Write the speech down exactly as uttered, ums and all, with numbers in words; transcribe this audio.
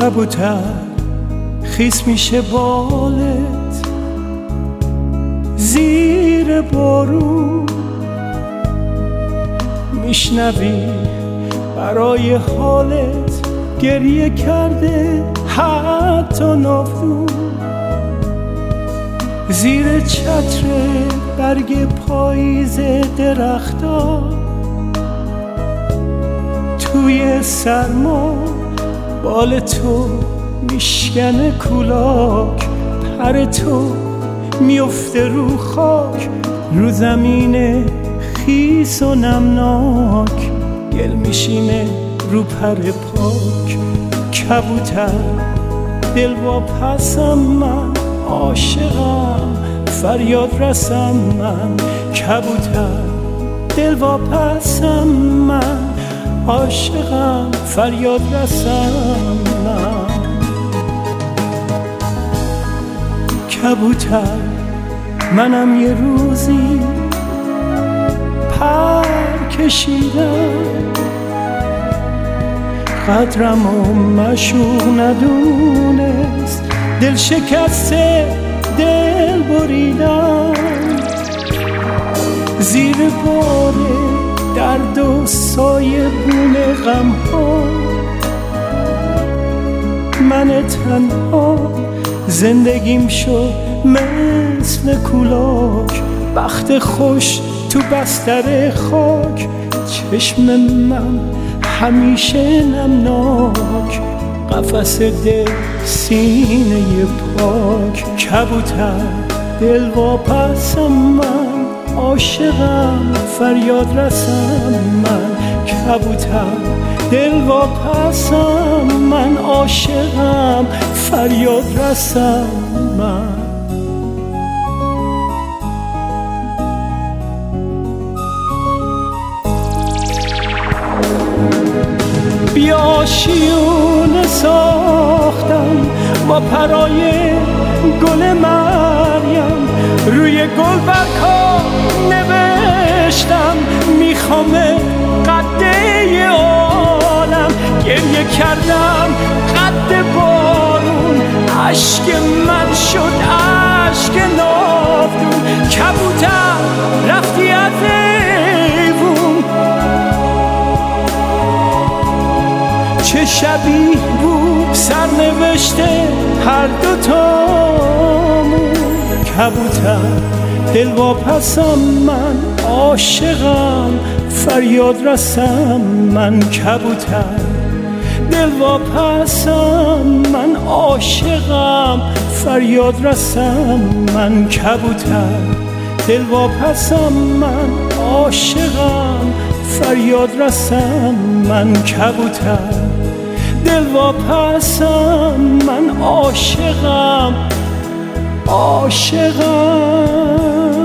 کبوتر خیس میشه بالت زیر بارون، میشنوی برای حالت گریه کرده حتی نافدون. زیر چتر برگ پاییز درختا توی سرما بال تو میشکنه کولاک، پر تو میفته رو خاک، رو زمین خیس و نمناک، گل میشینه رو پر پاک. کبوتر دل با پسم من عاشقم فریاد رسم من. کبوتر دل با پسم من عاشقم فریاد رسم من. کبوتر منم یه روزی پر کشیدم، قدرم و مشوق ندونست، دل شکسته دل بریدم. زیر بار درد و سایه بون غم ها من تنها زندگیم شد مثل کولاک، بخت خوش تو بستر خاک، چشم من همیشه نمناک، قفس دل سینه پاک. کبوتر دل واپسم من عاشقم فریاد رسم من. کبوتر دل واپسم من عاشقم فریاد رسم من. بیا آشیونه ساختم با پرای گل مریم، روی گل برکا نوشتم میخوام قده عالم. گریه کردم قد بارون، عشق من شد عشق ناودون. کبوتر رفتی از ایوون، چه شبیه بود سرنوشته هر دوتامون. کبوتر دل واپسم من عاشقم فریاد رسم من. کبوتر دل واپسم من عاشقم فریاد رسم من. کبوتر دل واپسم من عاشقم فریاد رسم من. کبوتر دل واپسم من عاشقم عاشقم